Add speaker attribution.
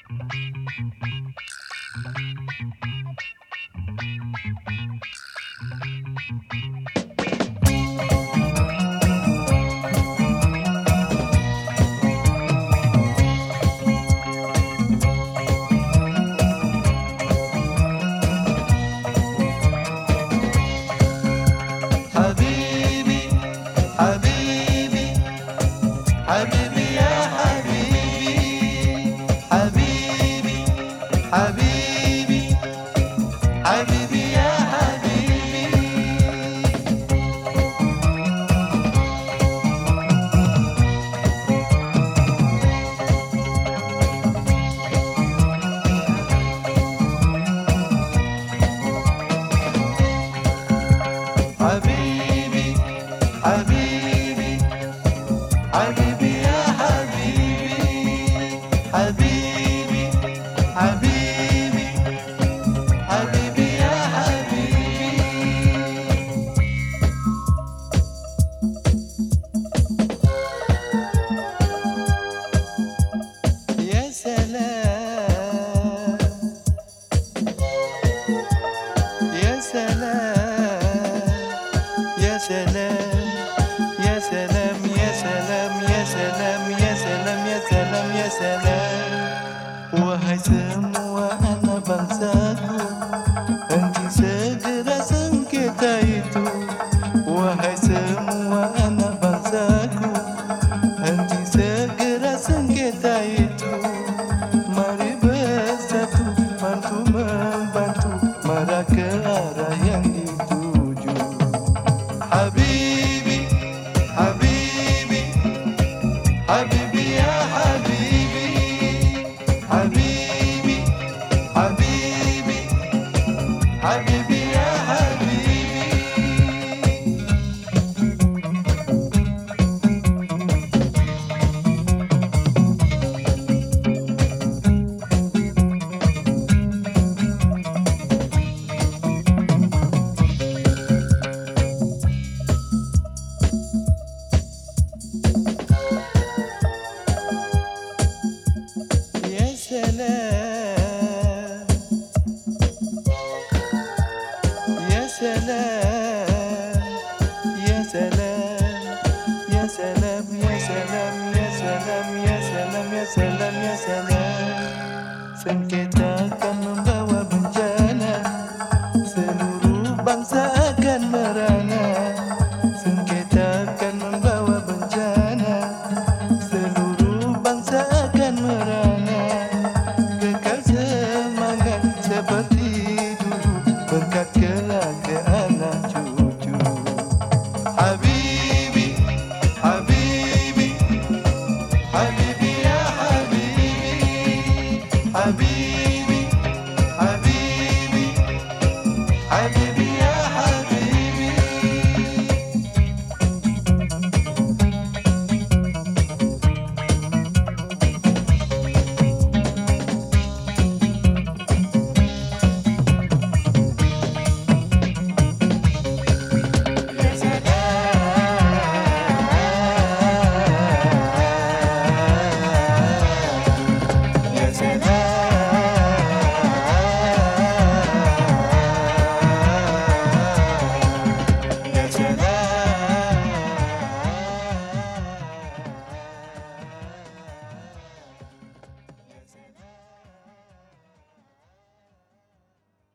Speaker 1: حبيبي يا حبيبي، حبيبي حبيبي حبيبي يا حبيبي. حبيبي حبيبي حبيبي يا حبيبي، حبيبي حبيبي حبيبي يا حبيبي. يا سلام يا سلام يا سلام يا سلام يا سلام يا سلام يا سلام يا سلام يا سلام. Wahai semua anak bangsaku, henti segera sengketa itu. Wahai semua anak bangsaku, henti segera sengketa itu. Mari bersatu, bantu membantu, marah ke arah yang dituju. Habibi حبيبي حبيبي يا حبيبي، حبيبي حبيبي حبيبي يا حبيبي. يا سلام يا سلام يا سلام يا سلام يا سلام يا سلام يا سلام يا سلام يا سلام. Sengketa